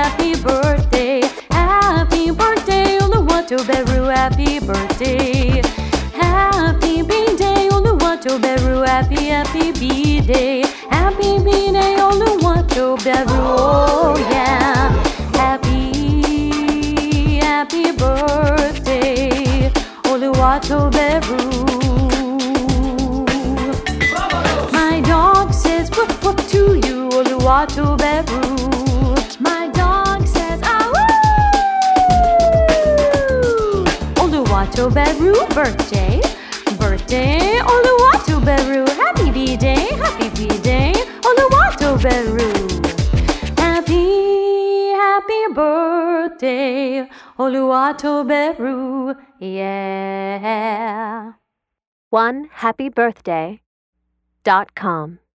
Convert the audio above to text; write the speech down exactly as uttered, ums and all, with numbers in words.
happy birthday. Happy birthday, Oluwatoberu, happy birthday. Happy B-day, Oluwatoberu, happy, happy B-day. Happy B-day, Oluwatoberu, oh yeah. Happy, happy birthday, Oluwatoberu. My dog says woof woof to you, Oluwatoberu. My dog says ah woo. Oluwatoberu, birthday, birthday, Oluwatoberu. Happy B-day, happy B-day, Oluwatoberu. Happy, happy birthday, Oluwatoberu, yeah. one happy birthday dot com